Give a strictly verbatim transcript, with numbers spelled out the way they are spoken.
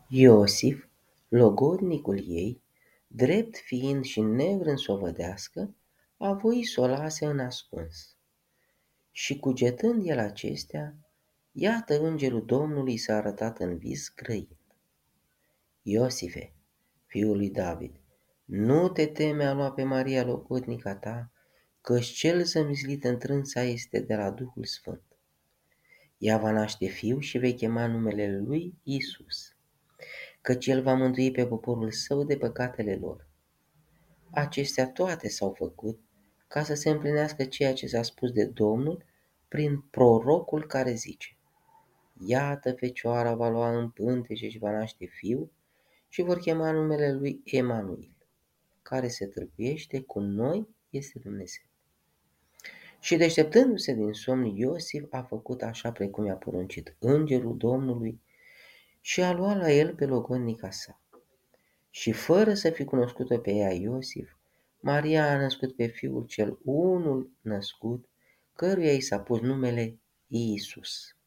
Iosif, logodnicul ei, drept fiind și nevrând s-o vădească, a voit s-o lase în ascuns. Și cugetând el acestea, iată îngerul Domnului s-a arătat în vis grăind: Iosife, fiul lui David, nu te teme a lua pe Maria logodnica ta, căci cel zămislit în trânsa este de la Duhul Sfânt. Ea va naște fiu și vei chema numele lui Iisus, căci el va mântui pe poporul său de păcatele lor. Acestea toate s-au făcut ca să se împlinească ceea ce s-a spus de Domnul prin prorocul care zice: Iată, fecioara va lua în pântece și va naște fiu și vor chema numele lui Emanuel, care se tâlcuiește cu noi este Dumnezeu. Și deșteptându-se din somn, Iosif a făcut așa precum i-a poruncit îngerul Domnului și a luat la el pe logodnica sa. Și fără să fi cunoscut-o pe ea Iosif, Maria a născut pe fiul cel unul născut, căruia i s-a pus numele Iisus.